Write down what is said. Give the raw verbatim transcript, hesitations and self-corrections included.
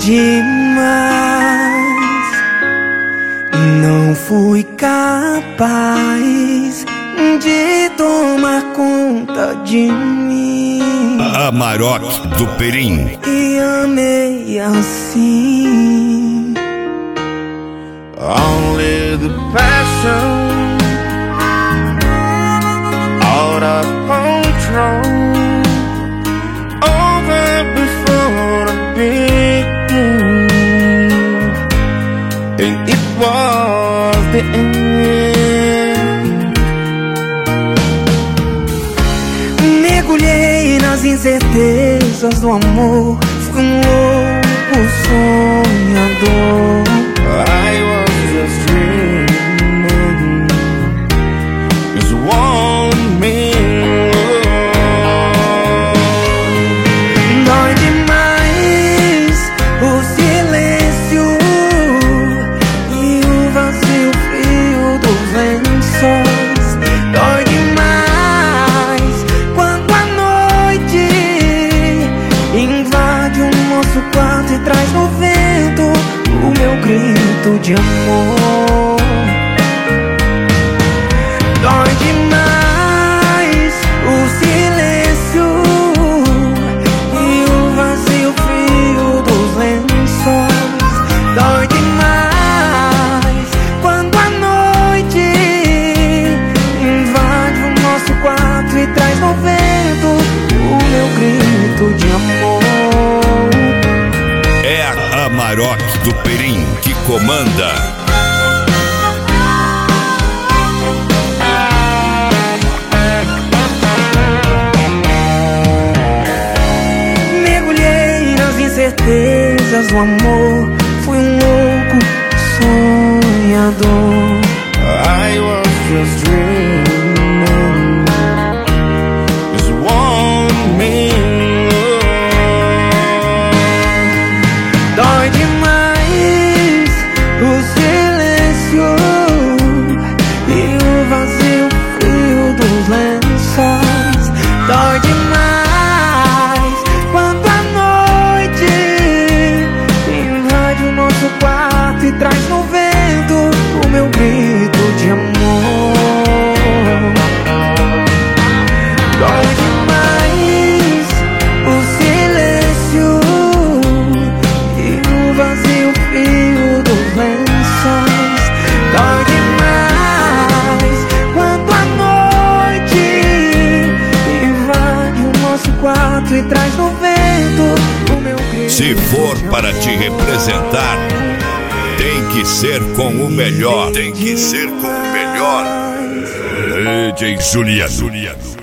demais. Não fui capaz de tomar conta de mim. Amarok do Perim. E amei assim. Only the passion, out of control, over before the beginning, and it was the end. Mergulhei nas incertezas do amor, fui um louco sonhador. I was just dreaming, just one minute. Dói demais o silêncio e o vazio frio dos lençóis. Dói demais quando a noite invade o nosso quarto e traz no vento o meu grito de amor. Dói demais o silêncio e o vazio frio dos lençóis. Dói demais quando a noite invade o nosso quarto e traz no vento o meu grito de amor. É a Amarok do Perim que comanda. Mergulhei nas incertezas do amor, fui um louco sonhador. I was just dreaming, just one minute. Dói demais o silêncio e o vazio frio dos lençóis. Dói demais quando a noite invade o nosso quarto e traz no vento o meu grito de amor. Dói demais o silêncio e o vazio frio dos lençóis. Dói demais quando a noite invade o nosso quarto e traz no vento o meu grito. Se for para te representar, tem que ser com o melhor. Tem que ser com o melhor. D J Juliano.